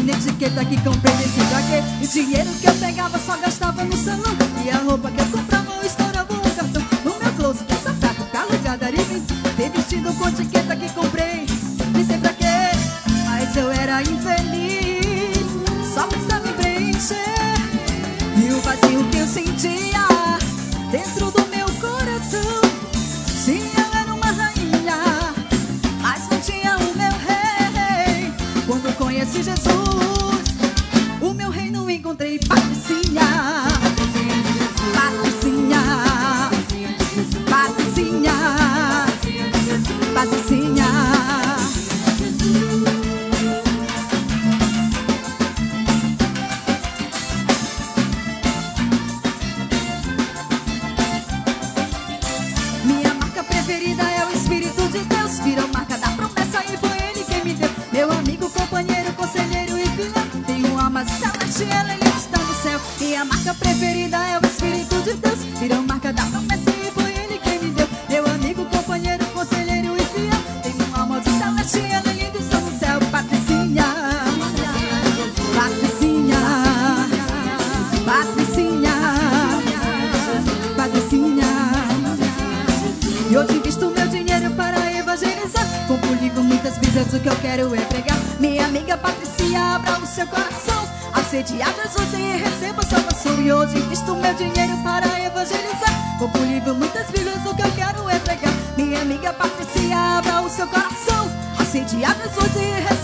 na etiqueta que comprei nesse jaquete. E o dinheiro que eu pegava só gastava no salão. E a roupa que eu comprava eu estourava o cartão. No meu closet tem sapato, calugada e tem vestido com etiqueta que comprei. Nem sei pra quê, mas eu era infeliz. Só pensava em preencher. E o vazio que eu sentia dentro do meu coração. Sim, eu era uma rainha, mas não tinha o meu rei. Quando conheci Jesus, o meu reino encontrei. Patricinha, Patricinha, Patricinha, Patricinha. Minha marca preferida é o Espírito de Deus. Virou marca da promessa e foi Ele quem me deu. Meu amigo, companheiro, conselheiro e fiel. Tenho uma alma celestial, Ele está no céu. Minha marca preferida é o Espírito de Deus. Virou marca da promessa e foi Ele quem me deu. Meu amigo, companheiro, conselheiro e fiel. Tenho uma alma celestial, Ele está no céu. Patricinha, Patricinha, Patricinha, Patricinha. E hoje invisto meu dinheiro para evangelizar. Compro livro, muitas bíblias, o que eu quero é pregar. Minha amiga Patricinha, abra o seu coração. Assediadas hoje e receba salvação. E hoje invisto meu dinheiro para evangelizar. Compro livro, muitas bíblias, o que eu quero é pregar. Minha amiga Patricinha, abra o seu coração. Assediadas hoje e receba